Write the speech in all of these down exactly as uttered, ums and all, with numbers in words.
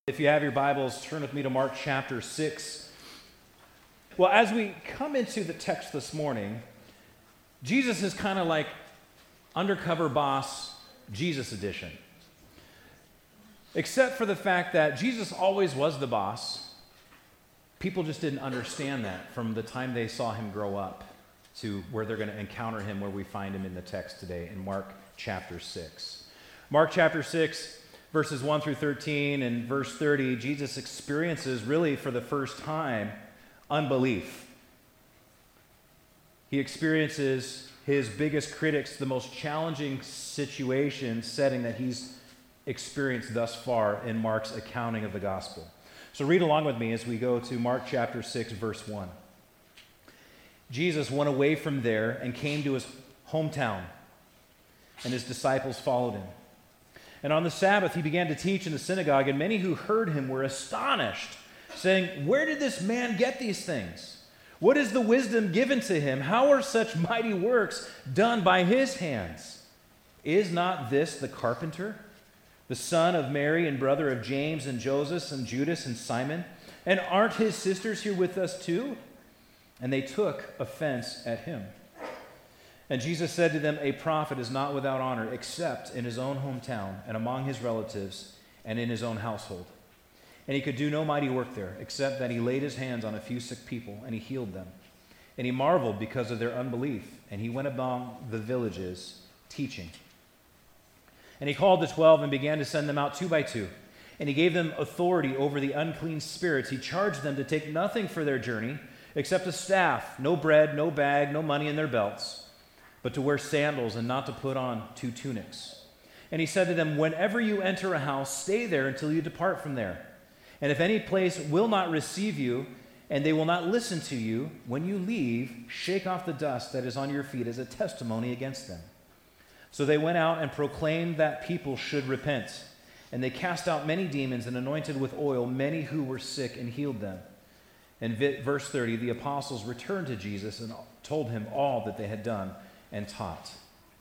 If you have your Bibles, turn with me to Mark chapter six. Well, as we come into the text this morning, Jesus is kind of like undercover boss, Jesus edition. Except for the fact that Jesus always was the boss. People just didn't understand that from the time they saw him grow up to where they're going to encounter him, where we find him in the text today in Mark chapter six. Mark chapter six, verses one through thirteen, and verse thirty, Jesus experiences really for the first time unbelief. He experiences his biggest critics, the most challenging situation setting that he's experienced thus far in Mark's accounting of the gospel. So read along with me as we go to Mark chapter six, verse one. Jesus went away from there and came to his hometown, and his disciples followed him. And on the Sabbath, he began to teach in the synagogue, and many who heard him were astonished, saying, "Where did this man get these things? What is the wisdom given to him? How are such mighty works done by his hands? Is not this the carpenter, the son of Mary and brother of James and Joseph and Judas and Simon? And aren't his sisters here with us too?" And they took offense at him. And Jesus said to them, "A prophet is not without honor except in his own hometown and among his relatives and in his own household." And he could do no mighty work there, except that he laid his hands on a few sick people and he healed them. And he marveled because of their unbelief, and he went among the villages teaching. And he called the twelve and began to send them out two by two. And he gave them authority over the unclean spirits. He charged them to take nothing for their journey except a staff, no bread, no bag, no money in their belts, but to wear sandals and not to put on two tunics. And he said to them, "Whenever you enter a house, stay there until you depart from there. And if any place will not receive you, and they will not listen to you, when you leave, shake off the dust that is on your feet as a testimony against them." So they went out and proclaimed that people should repent. And they cast out many demons and anointed with oil many who were sick and healed them. In verse thirty, the apostles returned to Jesus and told him all that they had done and taught.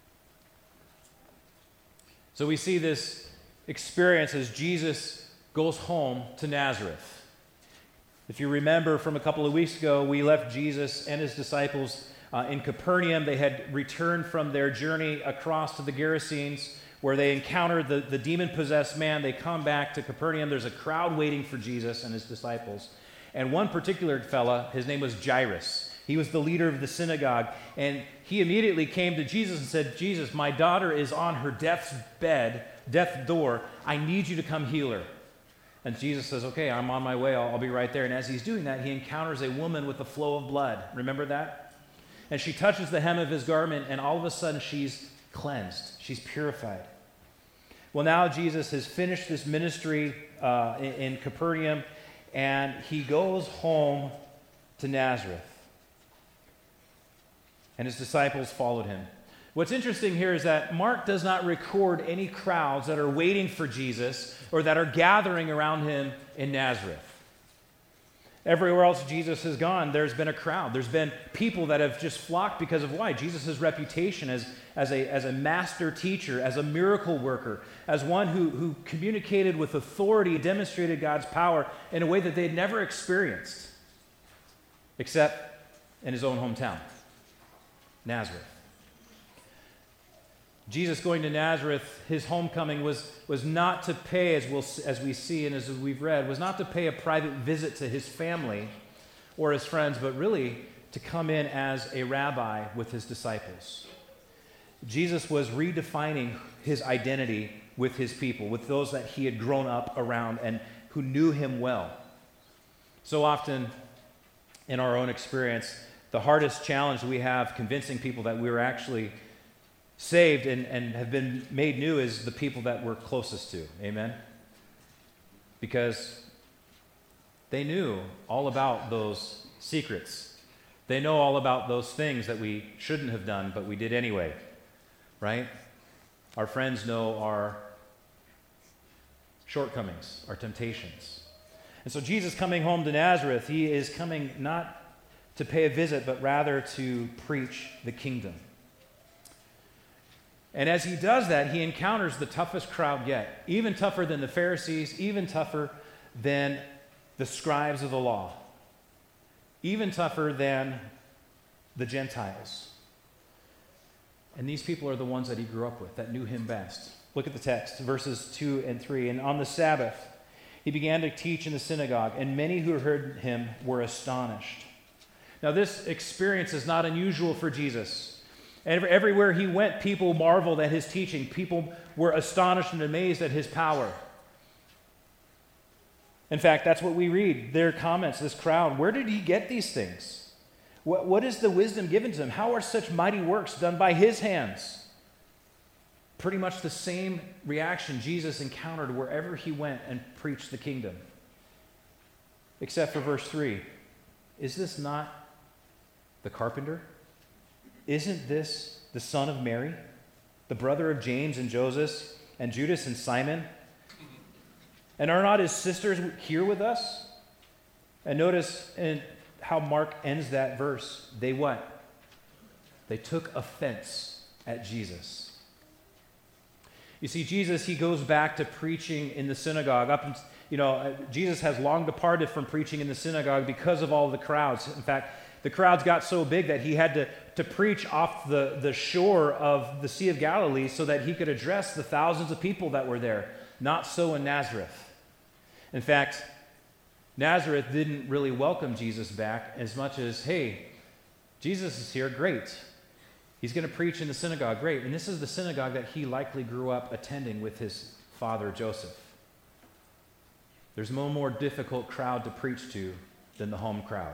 So we see this experience as Jesus goes home to Nazareth. If you remember from a couple of weeks ago, we left Jesus and his disciples uh, in Capernaum. They had returned from their journey across to the Gerasenes, where they encountered the, the demon-possessed man. They come back to Capernaum. There's a crowd waiting for Jesus and his disciples. And one particular fella, his name was Jairus. He was the leader of the synagogue, and he immediately came to Jesus and said, "Jesus, my daughter is on her death's bed, death's door. I need you to come heal her." And Jesus says, "Okay, I'm on my way. I'll, I'll be right there." And as he's doing that, he encounters a woman with a flow of blood. Remember that? And she touches the hem of his garment, and all of a sudden she's cleansed. She's purified. Well, now Jesus has finished this ministry uh, in, in Capernaum, and he goes home to Nazareth. And his disciples followed him. What's interesting here is that Mark does not record any crowds that are waiting for Jesus or that are gathering around him in Nazareth. Everywhere else Jesus has gone, there's been a crowd. There's been people that have just flocked because of why? Jesus' reputation as, as, a, as a master teacher, as a miracle worker, as one who, who communicated with authority, demonstrated God's power in a way that they'd never experienced, except in his own hometown, Nazareth. Jesus going to Nazareth, his homecoming was, was not to pay, as, we'll, as we see and as we've read, was not to pay a private visit to his family or his friends, but really to come in as a rabbi with his disciples. Jesus was redefining his identity with his people, with those that he had grown up around and who knew him well. So often in our own experience, the hardest challenge we have convincing people that we're actually saved and, and have been made new is the people that we're closest to. Amen? Because they knew all about those secrets. They know all about those things that we shouldn't have done, but we did anyway. Right? Our friends know our shortcomings, our temptations. And so Jesus coming home to Nazareth, he is coming not to pay a visit, but rather to preach the kingdom. And as he does that, he encounters the toughest crowd yet, even tougher than the Pharisees, even tougher than the scribes of the law, even tougher than the Gentiles. And these people are the ones that he grew up with, that knew him best. Look at the text, verses two and three. And on the Sabbath, he began to teach in the synagogue, and many who heard him were astonished. Now, this experience is not unusual for Jesus. Everywhere he went, people marveled at his teaching. People were astonished and amazed at his power. In fact, that's what we read. Their comments, this crowd, where did he get these things? What, what is the wisdom given to him? How are such mighty works done by his hands? Pretty much the same reaction Jesus encountered wherever he went and preached the kingdom. Except for verse three. Is this not the carpenter? Isn't this the son of Mary, the brother of James and Joseph and Judas and Simon? And are not his sisters here with us? And notice in how Mark ends that verse. They what? They took offense at Jesus. You see, Jesus, he goes back to preaching in the synagogue. Up, in, you know, Jesus has long departed from preaching in the synagogue because of all the crowds. In fact, the crowds got so big that he had to, to preach off the, the shore of the Sea of Galilee so that he could address the thousands of people that were there. Not so in Nazareth. In fact, Nazareth didn't really welcome Jesus back as much as, hey, Jesus is here, great. He's going to preach in the synagogue, great. And this is the synagogue that he likely grew up attending with his father, Joseph. There's no more difficult crowd to preach to than the home crowd.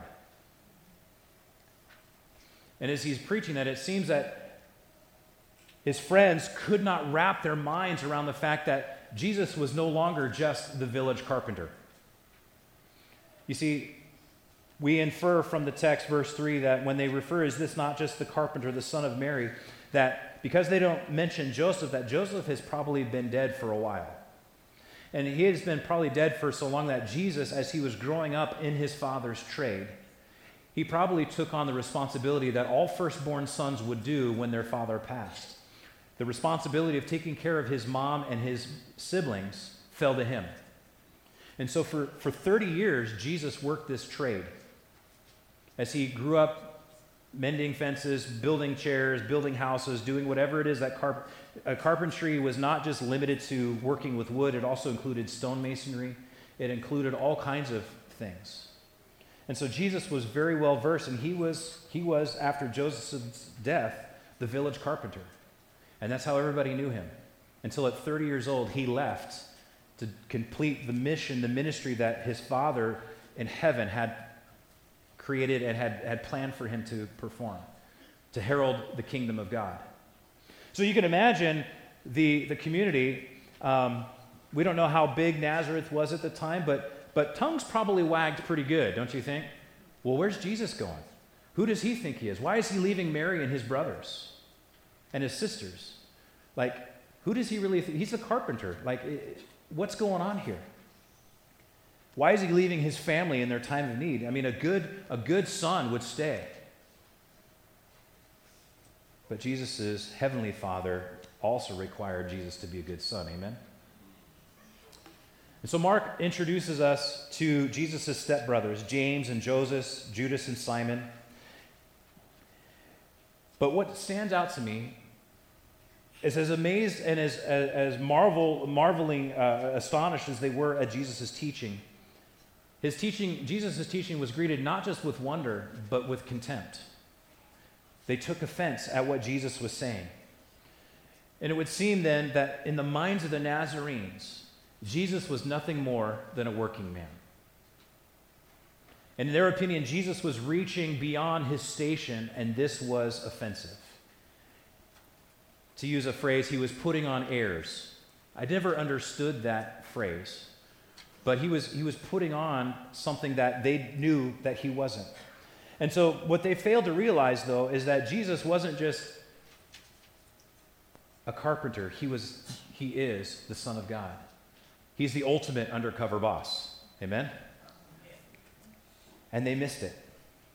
And as he's preaching that, it seems that his friends could not wrap their minds around the fact that Jesus was no longer just the village carpenter. You see, we infer from the text, verse three, that when they refer, is this not just the carpenter, the son of Mary, that because they don't mention Joseph, that Joseph has probably been dead for a while. And he has been probably dead for so long that Jesus, as he was growing up in his father's trade, he probably took on the responsibility that all firstborn sons would do when their father passed. The responsibility of taking care of his mom and his siblings fell to him. And so for, for thirty years, Jesus worked this trade. As he grew up mending fences, building chairs, building houses, doing whatever it is that carp- uh, carpentry was not just limited to working with wood, it also included stonemasonry. It included all kinds of things. And so Jesus was very well versed, and he was, he was, after Joseph's death, the village carpenter. And that's how everybody knew him. Until at thirty years old, he left to complete the mission, the ministry that his Father in heaven had created and had, had planned for him to perform, to herald the kingdom of God. So you can imagine the, the community. Um, we don't know how big Nazareth was at the time, but, but tongues probably wagged pretty good, don't you think? Well, where's Jesus going? Who does he think he is? Why is he leaving Mary and his brothers and his sisters? Like, who does he really think? He's a carpenter. Like, what's going on here? Why is he leaving his family in their time of need? I mean, a good, a good son would stay. But Jesus' heavenly Father also required Jesus to be a good son. Amen? And so Mark introduces us to Jesus' stepbrothers, James and Joseph, Judas and Simon. But what stands out to me is as amazed and as, as, as marvel, marveling, uh, astonished as they were at Jesus' teaching, his teaching, Jesus' teaching was greeted not just with wonder, but with contempt. They took offense at what Jesus was saying. And it would seem then that in the minds of the Nazarenes, Jesus was nothing more than a working man. And in their opinion, Jesus was reaching beyond his station, and this was offensive. To use a phrase, he was putting on airs. I never understood that phrase. But he was, he was putting on something that they knew that he wasn't. And so what they failed to realize, though, is that Jesus wasn't just a carpenter. He was, he is the Son of God. He's the ultimate undercover boss. Amen? And they missed it.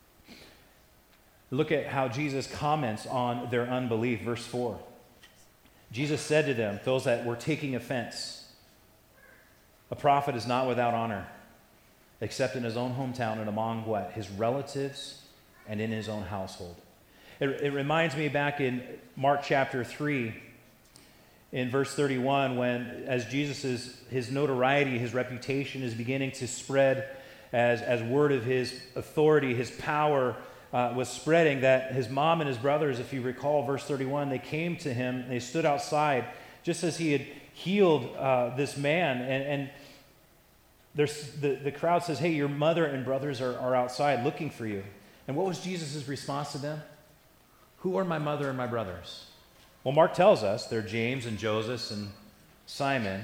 Look at how Jesus comments on their unbelief. Verse four. Jesus said to them, those that were taking offense, "A prophet is not without honor, except in his own hometown and among what? His relatives and in his own household. It, it reminds me back in Mark chapter three, in verse thirty-one, when as Jesus is, his notoriety, his reputation is beginning to spread as, as word of his authority, his power uh, was spreading, that his mom and his brothers, if you recall verse thirty-one, they came to him and they stood outside just as he had healed uh, this man. And, and there's, the, the crowd says, hey, your mother and brothers are, are outside looking for you. And what was Jesus' response to them? Who are my mother and my brothers? Well, Mark tells us they're James and Joseph and Simon.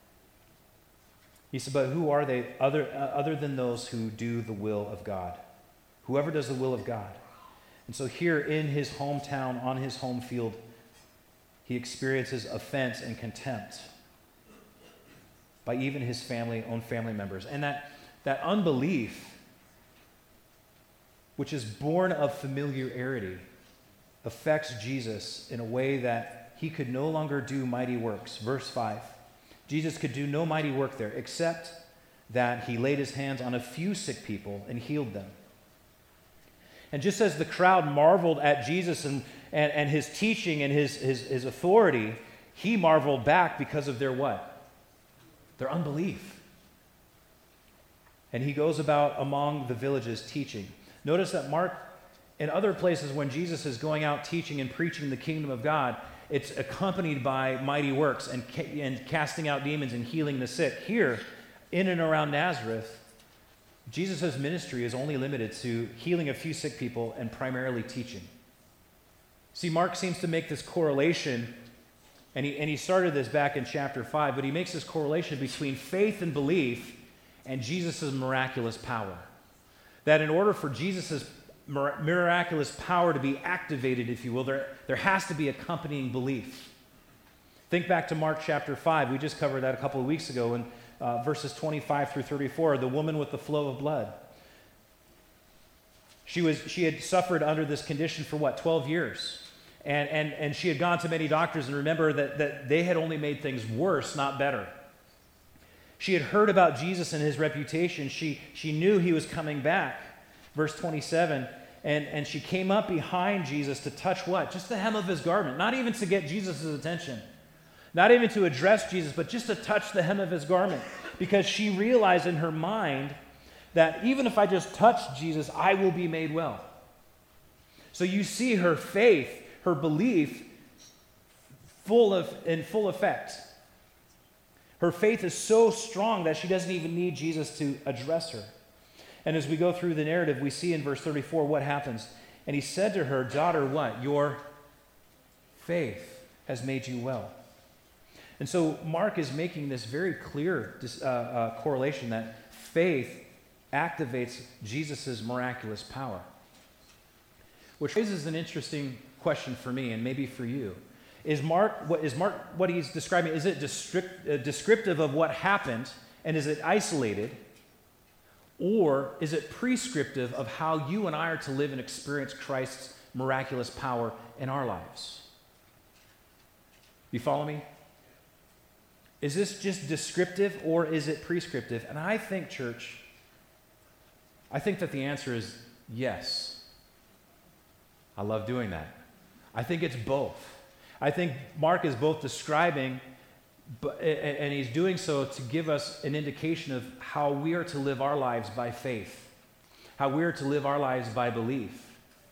He said, but who are they other, uh, other than those who do the will of God? Whoever does the will of God. And so here in his hometown, on his home field, he experiences offense and contempt by even his family, own family members. And that, that unbelief, which is born of familiarity, affects Jesus in a way that he could no longer do mighty works. Verse five, Jesus could do no mighty work there, except that he laid his hands on a few sick people and healed them. And just as the crowd marveled at Jesus and, and, and his teaching and his, his, his authority, he marveled back because of their what? Their unbelief. And he goes about among the villages teaching. Notice that Mark, in other places when Jesus is going out teaching and preaching the kingdom of God, it's accompanied by mighty works and, ca- and casting out demons and healing the sick. Here, in and around Nazareth, Jesus' ministry is only limited to healing a few sick people and primarily teaching. See, Mark seems to make this correlation, and he, and he started this back in chapter five, but he makes this correlation between faith and belief and Jesus' miraculous power. That in order for Jesus' miraculous power to be activated, if you will, there, there has to be accompanying belief. Think back to Mark chapter five. We just covered that a couple of weeks ago in uh, verses twenty-five through thirty-four, the woman with the flow of blood. She was she had suffered under this condition for what, twelve years. And, and, and she had gone to many doctors, and remember that, that they had only made things worse, not better. She had heard about Jesus and his reputation. She, she knew he was coming back. Verse twenty-seven, and, and she came up behind Jesus to touch what? Just the hem of his garment. Not even to get Jesus' attention. Not even to address Jesus, but just to touch the hem of his garment. Because she realized in her mind that even if I just touch Jesus, I will be made well. So you see her faith, her belief, full of in full effect. Her faith is so strong that she doesn't even need Jesus to address her. And as we go through the narrative, we see in verse thirty-four what happens. And he said to her, daughter, what? Your faith has made you well. And so Mark is making this very clear uh, uh, correlation that faith activates Jesus' miraculous power. Which raises an interesting question for me and maybe for you. Is Mark what, is Mark, what he's describing, is it descript, uh, descriptive of what happened, and is it isolated? Or is it prescriptive of how you and I are to live and experience Christ's miraculous power in our lives? You follow me? Is this just descriptive or is it prescriptive? And I think, church, I think that the answer is yes. I love doing that. I think it's both. I think Mark is both describing, but, and he's doing so to give us an indication of how we are to live our lives by faith, how we are to live our lives by belief.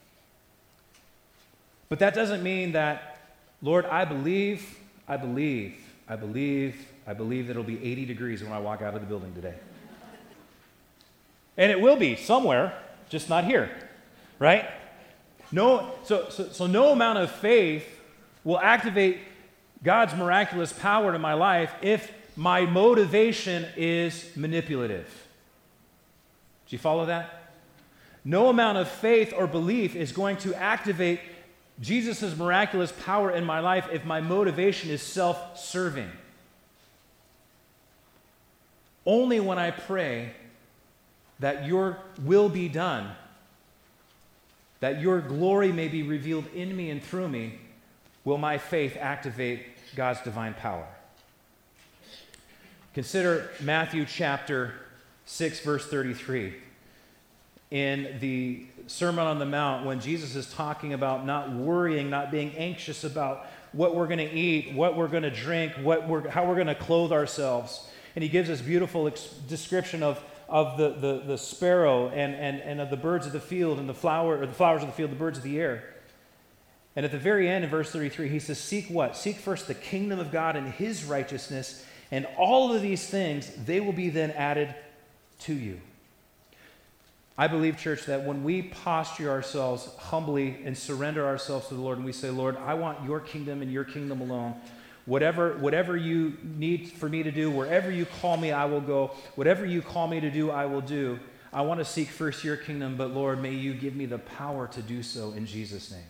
But that doesn't mean that, Lord, I believe, I believe, I believe, I believe that it'll be eighty degrees when I walk out of the building today. And it will be somewhere, just not here, right? No, so, so, so no amount of faith will activate God's miraculous power in my life if my motivation is manipulative. Do you follow that? No amount of faith or belief is going to activate Jesus' miraculous power in my life if my motivation is self-serving. Only when I pray that your will be done, that your glory may be revealed in me and through me, will my faith activate God's divine power. Consider Matthew chapter six, verse thirty-three. In the Sermon on the Mount, when Jesus is talking about not worrying, not being anxious about what we're going to eat, what we're going to drink, what we're, how we're going to clothe ourselves. And he gives this beautiful ex- description of, of the, the, the sparrow and, and, and of the birds of the field and the flower, or the flowers of the field, the birds of the air. And at the very end, in verse thirty-three, he says, seek what? Seek first the kingdom of God and his righteousness, and all of these things, they will be then added to you. I believe, church, that when we posture ourselves humbly and surrender ourselves to the Lord, and we say, Lord, I want your kingdom and your kingdom alone. Whatever, whatever you need for me to do, wherever you call me, I will go. Whatever you call me to do, I will do. I want to seek first your kingdom, but Lord, may you give me the power to do so in Jesus' name.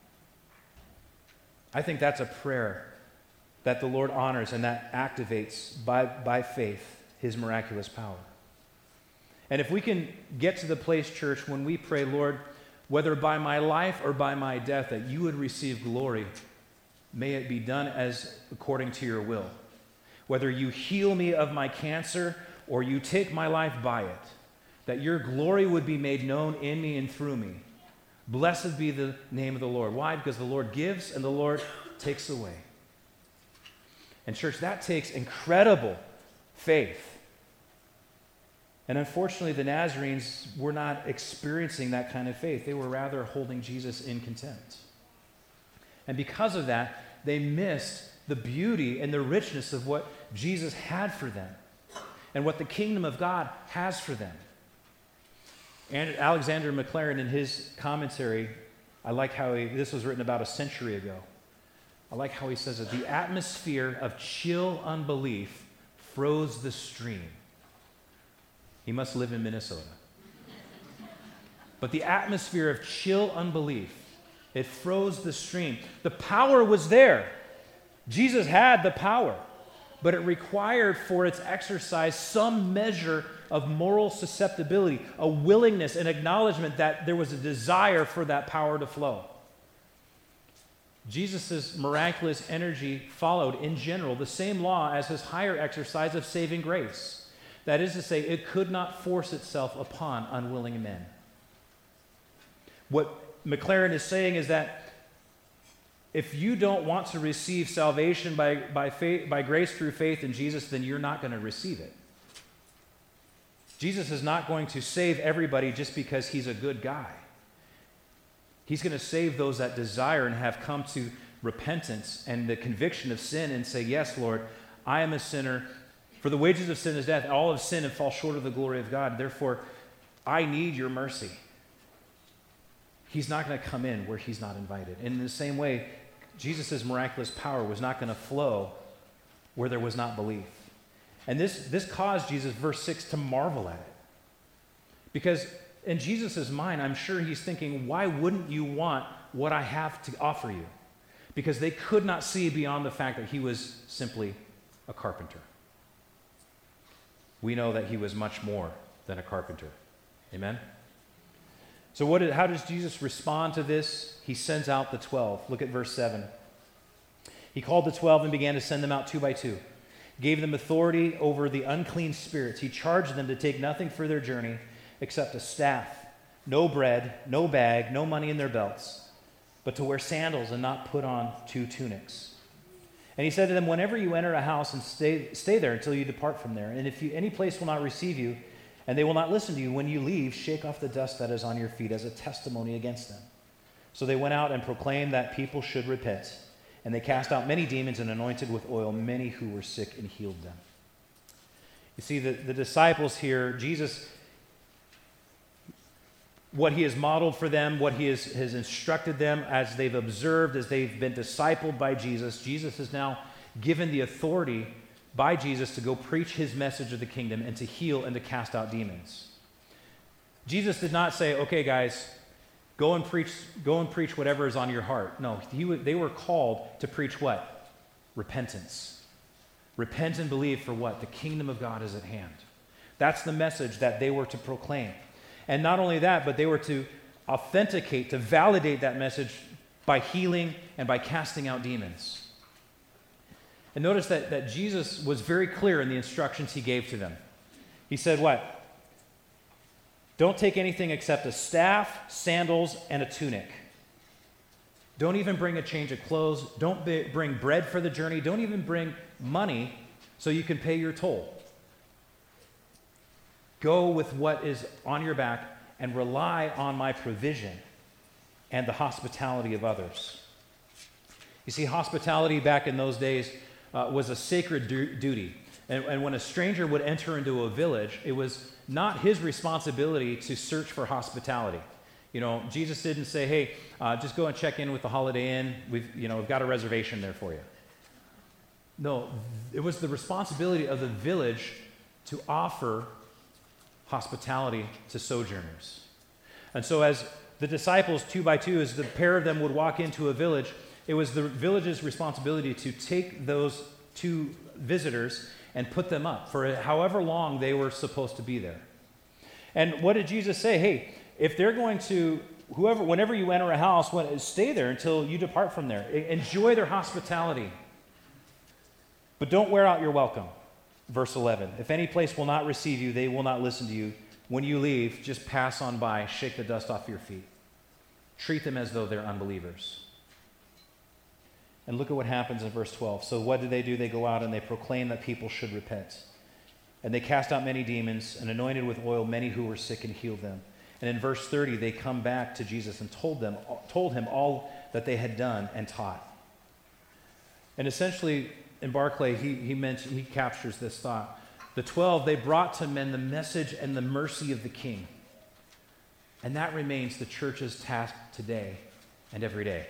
I think that's a prayer that the Lord honors and that activates by, by faith his miraculous power. And if we can get to the place, church, when we pray, Lord, whether by my life or by my death, that you would receive glory, may it be done as according to your will. Whether you heal me of my cancer or you take my life by it, that your glory would be made known in me and through me. Blessed be the name of the Lord. Why? Because the Lord gives and the Lord takes away. And church, that takes incredible faith. And unfortunately, the Nazarenes were not experiencing that kind of faith. They were rather holding Jesus in contempt. And because of that, they missed the beauty and the richness of what Jesus had for them and what the kingdom of God has for them. And Alexander Maclaren, in his commentary, I like how he, this was written about a century ago. I like how he says it. The atmosphere of chill unbelief froze the stream. He must live in Minnesota. But the atmosphere of chill unbelief, it froze the stream. The power was there. Jesus had the power, but it required for its exercise some measure of moral susceptibility, a willingness, an acknowledgement that there was a desire for that power to flow. Jesus' miraculous energy followed, in general, the same law as his higher exercise of saving grace. That is to say, it could not force itself upon unwilling men. What Maclaren is saying is that if you don't want to receive salvation by, by, faith, by grace through faith in Jesus, then you're not going to receive it. Jesus is not going to save everybody just because he's a good guy. He's going to save those that desire and have come to repentance and the conviction of sin and say, yes, Lord, I am a sinner. For the wages of sin is death. All have sinned and fall short of the glory of God. Therefore, I need your mercy. He's not going to come in where he's not invited. And in the same way, Jesus' miraculous power was not going to flow where there was not belief. And this, this caused Jesus, verse six, to marvel at it. Because in Jesus' mind, I'm sure he's thinking, why wouldn't you want what I have to offer you? Because they could not see beyond the fact that he was simply a carpenter. We know that he was much more than a carpenter. Amen? So what did, how does Jesus respond to this? He sends out the twelve. Look at verse seven. He called the twelve and began to send them out two by two. Gave them authority over the unclean spirits. He charged them to take nothing for their journey except a staff, no bread, no bag, no money in their belts, but to wear sandals and not put on two tunics. And he said to them, whenever you enter a house, and stay, stay there until you depart from there. And if you, any place will not receive you, and they will not listen to you, when you leave, shake off the dust that is on your feet as a testimony against them. So they went out and proclaimed that people should repent. And they cast out many demons and anointed with oil many who were sick and healed them. You see, the, the disciples here, Jesus, what he has modeled for them, what he has, has instructed them as they've observed, as they've been discipled by Jesus, Jesus is now given the authority by Jesus to go preach his message of the kingdom and to heal and to cast out demons. Jesus did not say, okay, guys, go and preach, go and preach whatever is on your heart. No, he, they were called to preach what? Repentance. Repent and believe for what? The kingdom of God is at hand. That's the message that they were to proclaim. And not only that, but they were to authenticate, to validate that message by healing and by casting out demons. And notice that, that Jesus was very clear in the instructions he gave to them. He said what? Don't take anything except a staff, sandals, and a tunic. Don't even bring a change of clothes. Don't be, bring bread for the journey. Don't even bring money so you can pay your toll. Go with what is on your back and rely on my provision and the hospitality of others. You see, hospitality back in those days uh, was a sacred du- duty. And, and when a stranger would enter into a village, it was not his responsibility to search for hospitality. You know, Jesus didn't say, hey, uh, just go and check in with the Holiday Inn. We've, you know, we've got a reservation there for you. No, it was the responsibility of the village to offer hospitality to sojourners. And so as the disciples, two by two, as the pair of them would walk into a village, it was the village's responsibility to take those two visitors and put them up for however long they were supposed to be there. And what did Jesus say? Hey, if they're going to, whoever, whenever you enter a house, when, stay there until you depart from there. Enjoy their hospitality. But don't wear out your welcome. Verse eleven, if any place will not receive you, they will not listen to you. When you leave, just pass on by, shake the dust off your feet. Treat them as though they're unbelievers. And look at what happens in verse twelve. So what do they do? They go out and they proclaim that people should repent. And they cast out many demons and anointed with oil many who were sick and healed them. And in verse thirty, they come back to Jesus and told them, told him all that they had done and taught. And essentially, in Barclay, he, he mentioned, he captures this thought. The twelve, they brought to men the message and the mercy of the King. And that remains the church's task today and every day.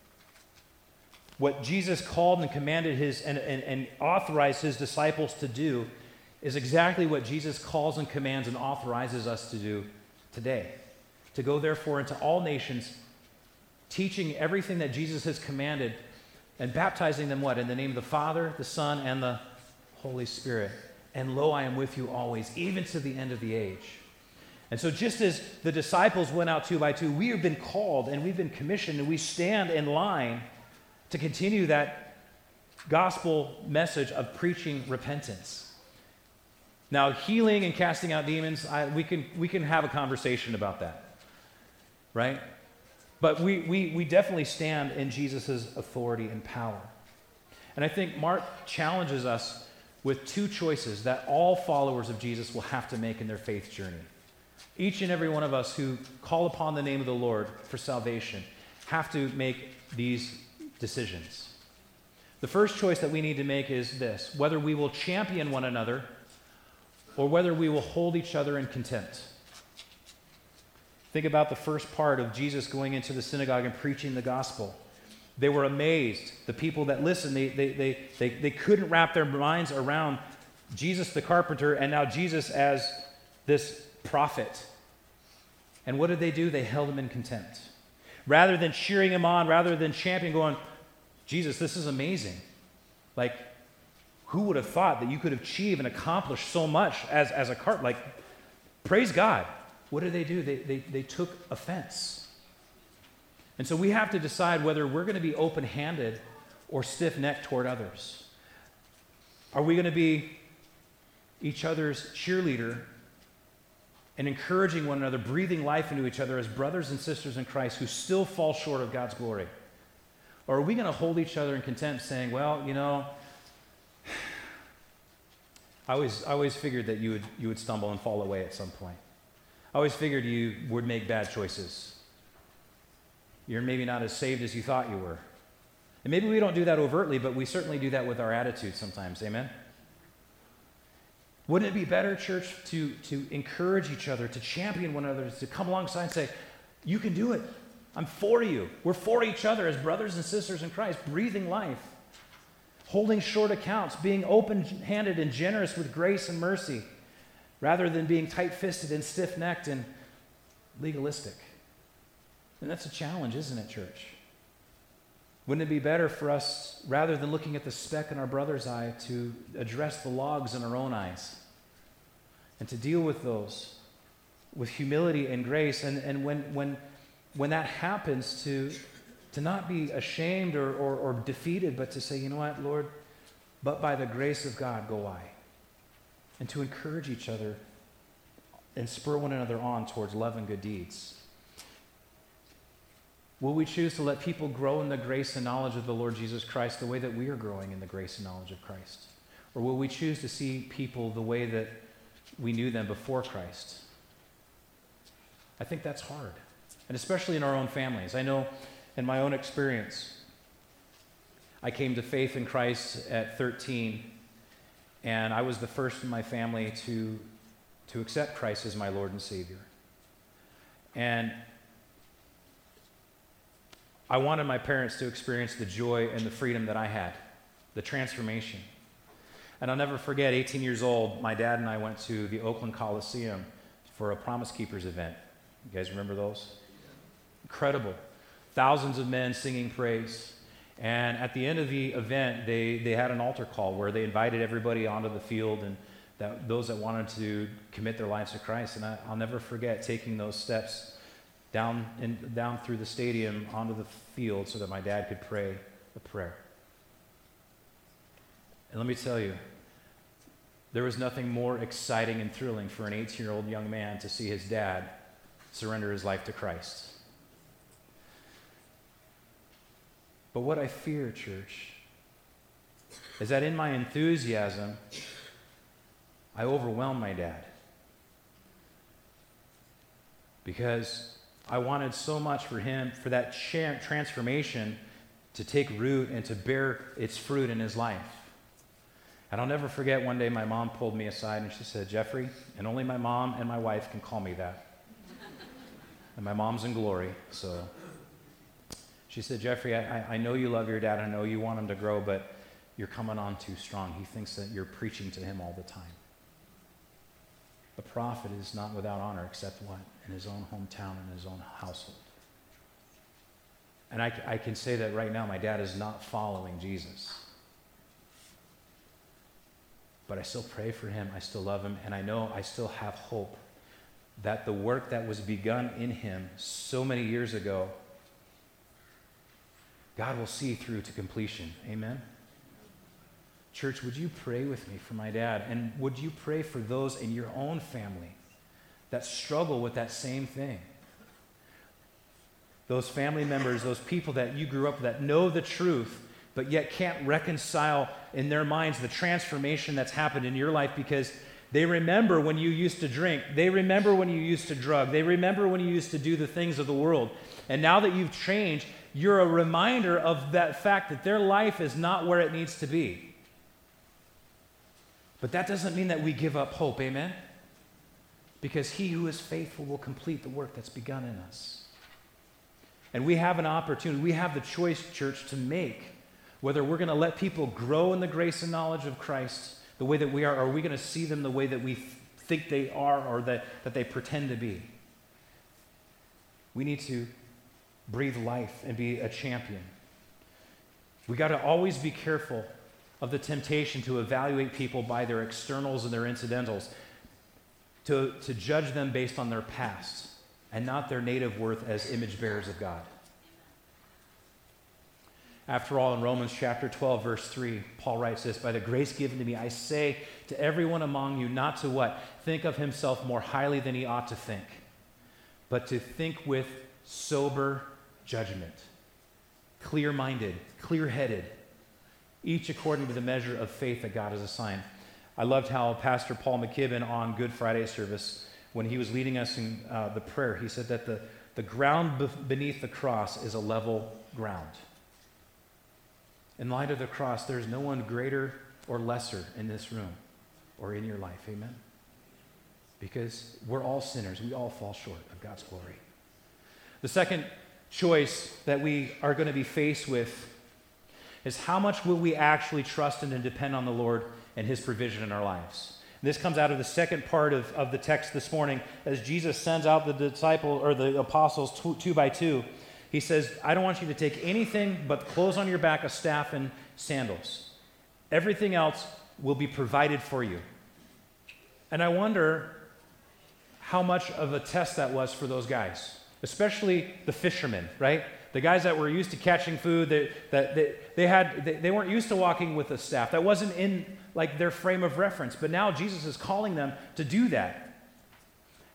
What Jesus called and commanded his and, and, and authorized his disciples to do is exactly what Jesus calls and commands and authorizes us to do today. To go therefore into all nations, teaching everything that Jesus has commanded and baptizing them what? In the name of the Father, the Son, and the Holy Spirit. And lo, I am with you always, even to the end of the age. And so just as the disciples went out two by two, we have been called and we've been commissioned and we stand in line to continue that gospel message of preaching repentance. Now, healing and casting out demons, I, we can we can have a conversation about that, right? But we we we definitely stand in Jesus' authority and power. And I think Mark challenges us with two choices that all followers of Jesus will have to make in their faith journey. Each and every one of us who call upon the name of the Lord for salvation have to make these decisions. The first choice that we need to make is this: whether we will champion one another or whether we will hold each other in contempt. Think about the first part of Jesus going into the synagogue and preaching the gospel. They were amazed. The people that listened, they, they, they, they, they couldn't wrap their minds around Jesus the carpenter and now Jesus as this prophet. And what did they do? They held him in contempt. Rather than cheering him on, rather than championing, going, Jesus, this is amazing. Like, who would have thought that you could achieve and accomplish so much as, as a cart? Like, praise God. What did they do? They, they, they took offense. And so we have to decide whether we're going to be open-handed or stiff-necked toward others. Are we going to be each other's cheerleader and encouraging one another, breathing life into each other as brothers and sisters in Christ who still fall short of God's glory? Or are we going to hold each other in contempt saying, well, you know, I always, I always figured that you would, you would stumble and fall away at some point. I always figured you would make bad choices. You're maybe not as saved as you thought you were. And maybe we don't do that overtly, but we certainly do that with our attitude sometimes. Amen? Wouldn't it be better, church, to, to encourage each other, to champion one another, to come alongside and say, you can do it. I'm for you. We're for each other as brothers and sisters in Christ, breathing life, holding short accounts, being open-handed and generous with grace and mercy, rather than being tight-fisted and stiff-necked and legalistic. And that's a challenge, isn't it, church? Wouldn't it be better for us, rather than looking at the speck in our brother's eye, to address the logs in our own eyes and to deal with those with humility and grace? And, and when, when, when that happens, to, to not be ashamed or, or, or defeated, but to say, you know what, Lord, but by the grace of God go I. And to encourage each other and spur one another on towards love and good deeds? Will we choose to let people grow in the grace and knowledge of the Lord Jesus Christ the way that we are growing in the grace and knowledge of Christ? Or will we choose to see people the way that we knew them before Christ? I think that's hard, and especially in our own families. I know in my own experience, I came to faith in Christ at thirteen, and I was the first in my family to, to accept Christ as my Lord and Savior. And I wanted my parents to experience the joy and the freedom that I had, the transformation. And I'll never forget, eighteen years old, my dad and I went to the Oakland Coliseum for a Promise Keepers event. You guys remember those? Incredible. Thousands of men singing praise. And at the end of the event, they, they had an altar call where they invited everybody onto the field and that, those that wanted to commit their lives to Christ. And I, I'll never forget taking those steps down, in, down through the stadium onto the field so that my dad could pray a prayer. And let me tell you, there was nothing more exciting and thrilling for an eighteen-year-old young man to see his dad surrender his life to Christ. But what I fear, church, is that in my enthusiasm, I overwhelmed my dad. Because I wanted so much for him, for that cha- transformation to take root and to bear its fruit in his life. And I'll never forget one day my mom pulled me aside and she said, "Jeffrey," and only my mom and my wife can call me that. And my mom's in glory, so. She said, "Jeffrey, I, I know you love your dad. I know you want him to grow, but you're coming on too strong. He thinks that you're preaching to him all the time. A prophet is not without honor except what? In his own hometown and his own household." And I, I can say that right now, my dad is not following Jesus. But I still pray for him. I still love him. And I know I still have hope that the work that was begun in him so many years ago, God will see through to completion. Amen? Church, would you pray with me for my dad? And would you pray for those in your own family that struggle with that same thing? Those family members, those people that you grew up with that know the truth, but yet can't reconcile in their minds the transformation that's happened in your life because they remember when you used to drink. They remember when you used to drug. They remember when you used to do the things of the world. And now that you've changed, you're a reminder of that fact that their life is not where it needs to be. But that doesn't mean that we give up hope, amen? Because he who is faithful will complete the work that's begun in us. And we have an opportunity, we have the choice, church, to make whether we're going to let people grow in the grace and knowledge of Christ the way that we are, or are we going to see them the way that we th- think they are or that, that they pretend to be? We need to breathe life and be a champion. We got to always be careful of the temptation to evaluate people by their externals and their incidentals, to, to judge them based on their past and not their native worth as image bearers of God. After all, in Romans chapter twelve, verse three, Paul writes this, "By the grace given to me, I say to everyone among you not to what? Think of himself more highly than he ought to think, but to think with sober judgment, clear-minded, clear-headed, each according to the measure of faith that God has assigned." I loved how Pastor Paul McKibben on Good Friday service, when he was leading us in uh, the prayer, he said that the, the ground be- beneath the cross is a level ground. In light of the cross, there's no one greater or lesser in this room or in your life, amen? Because we're all sinners. We all fall short of God's glory. The second choice that we are going to be faced with is how much will we actually trust and depend on the Lord and his provision in our lives. And this comes out of the second part of, of the text this morning as Jesus sends out the disciple or the apostles two, two by two. He says, "I don't want you to take anything but clothes on your back, a staff, and sandals. Everything else will be provided for you." And I wonder how much of a test that was for those guys, especially the fishermen, right? The guys that were used to catching food, they, that they, they, had, they, they weren't used to walking with a staff. That wasn't in like their frame of reference. But now Jesus is calling them to do that.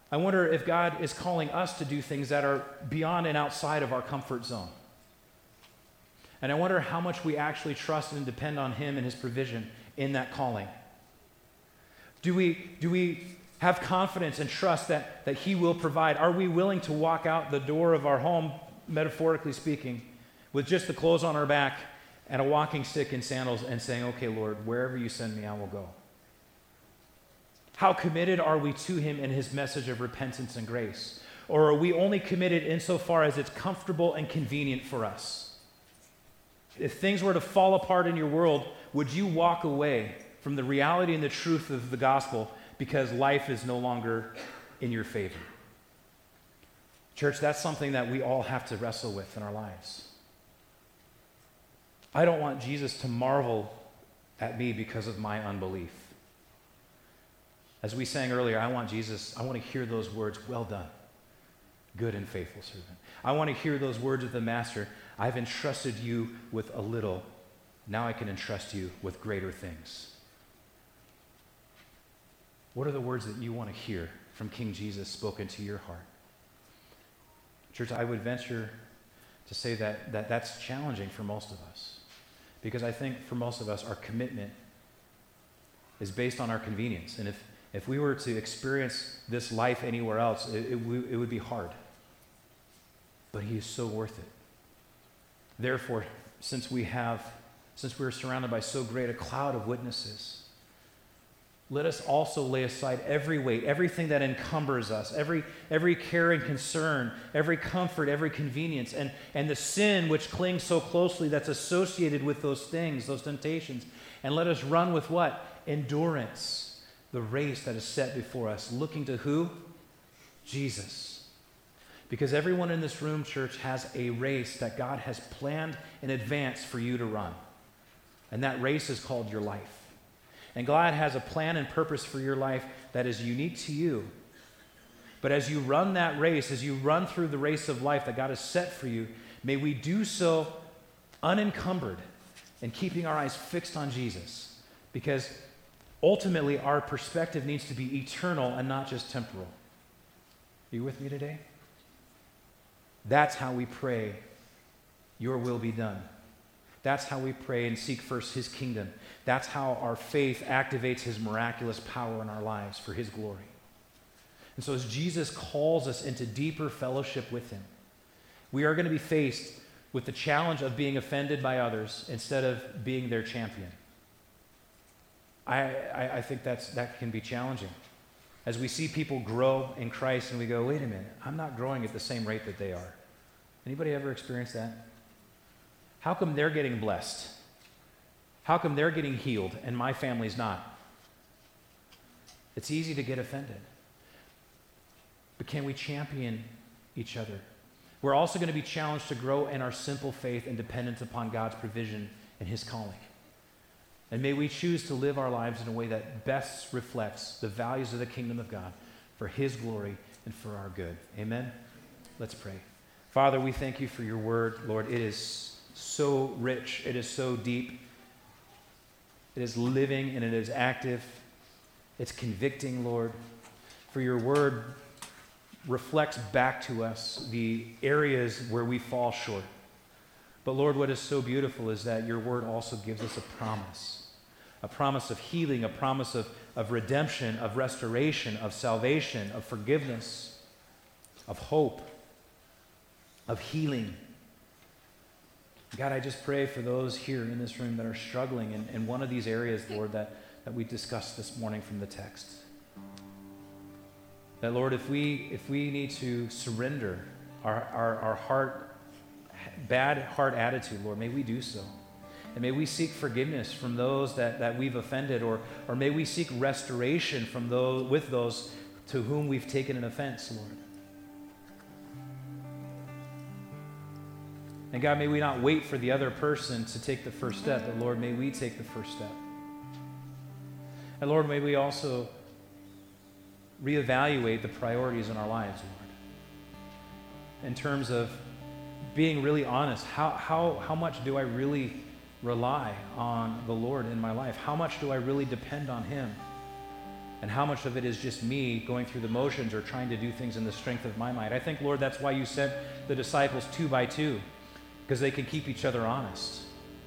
I wonder if God is calling us to do things that are beyond and outside of our comfort zone. And I wonder how much we actually trust and depend on Him and His provision in that calling. Do we, do we have confidence and trust that, that He will provide? Are we willing to walk out the door of our home, metaphorically speaking, with just the clothes on our back and a walking stick and sandals and saying, okay, Lord, wherever you send me, I will go? How committed are we to Him and His message of repentance and grace? Or are we only committed insofar as it's comfortable and convenient for us? If things were to fall apart in your world, would you walk away from the reality and the truth of the gospel because life is no longer in your favor? Church, that's something that we all have to wrestle with in our lives. I don't want Jesus to marvel at me because of my unbelief. As we sang earlier, I want Jesus, I want to hear those words, well done, good and faithful servant. I want to hear those words of the Master, I've entrusted you with a little, now I can entrust you with greater things. What are the words that you want to hear from King Jesus spoken to your heart? Church, I would venture to say that, that that's challenging for most of us, because I think for most of us, our commitment is based on our convenience. And if If we were to experience this life anywhere else, it, it, it would be hard. But He is so worth it. Therefore, since we have, since we are surrounded by so great a cloud of witnesses, let us also lay aside every weight, everything that encumbers us, every, every care and concern, every comfort, every convenience, and, and the sin which clings so closely that's associated with those things, those temptations. And let us run with what? Endurance. The race that is set before us, looking to who? Jesus. Because everyone in this room, church, has a race that God has planned in advance for you to run. And that race is called your life. And God has a plan and purpose for your life that is unique to you. But as you run that race, as you run through the race of life that God has set for you, may we do so unencumbered and keeping our eyes fixed on Jesus. Because ultimately, our perspective needs to be eternal and not just temporal. Are you with me today? That's how we pray, your will be done. That's how we pray and seek first His kingdom. That's how our faith activates His miraculous power in our lives for His glory. And so as Jesus calls us into deeper fellowship with Him, we are going to be faced with the challenge of being offended by others instead of being their champion. I, I, I think that's, that can be challenging. As we see people grow in Christ and we go, wait a minute, I'm not growing at the same rate that they are. Anybody ever experienced that? How come they're getting blessed? How come they're getting healed and my family's not? It's easy to get offended. But can we champion each other? We're also going to be challenged to grow in our simple faith and dependence upon God's provision and His calling. And may we choose to live our lives in a way that best reflects the values of the kingdom of God for His glory and for our good. Amen? Let's pray. Father, we thank You for Your word. Lord, it is so rich. It is so deep. It is living and it is active. It's convicting, Lord. For Your word reflects back to us the areas where we fall short. But Lord, what is so beautiful is that Your word also gives us a promise, a promise of healing, a promise of, of redemption, of restoration, of salvation, of forgiveness, of hope, of healing. God, I just pray for those here in this room that are struggling in, in one of these areas, Lord, that, that we discussed this morning from the text. That, Lord, if we, if we need to surrender our, our, our heart, bad heart attitude, Lord, may we do so. And may we seek forgiveness from those that, that we've offended, or, or may we seek restoration from those, with those to whom we've taken an offense, Lord. And God, may we not wait for the other person to take the first step, but Lord, may we take the first step. And Lord, may we also reevaluate the priorities in our lives, Lord, in terms of being really honest. How, how, how much do I really rely on the Lord in my life? How much do I really depend on Him? And how much of it is just me going through the motions or trying to do things in the strength of my might? I think, Lord, that's why you sent the disciples two by two, because they can keep each other honest.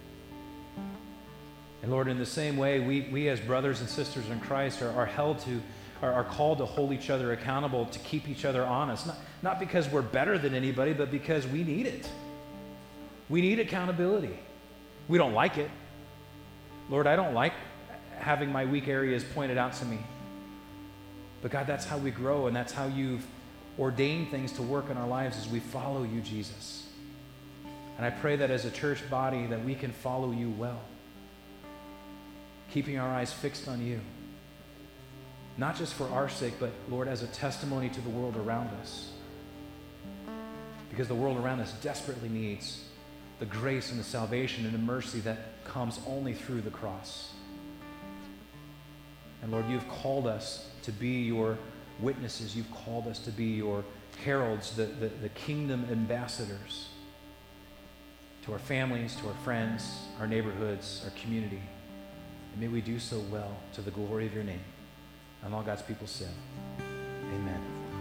And Lord, in the same way, we, we as brothers and sisters in Christ are, are held to, are, are called to hold each other accountable, to keep each other honest. Not, not because we're better than anybody, but because we need it. We need accountability. We don't like it. Lord, I don't like having my weak areas pointed out to me. But God, that's how we grow, and that's how you've ordained things to work in our lives as we follow you, Jesus. And I pray that as a church body that we can follow you well, keeping our eyes fixed on you, not just for our sake, but Lord, as a testimony to the world around us. Because the world around us desperately needs the grace and the salvation and the mercy that comes only through the cross. And Lord, you've called us to be your witnesses. You've called us to be your heralds, the, the, the kingdom ambassadors to our families, to our friends, our neighborhoods, our community. And may we do so well to the glory of your name. And all God's people said, amen.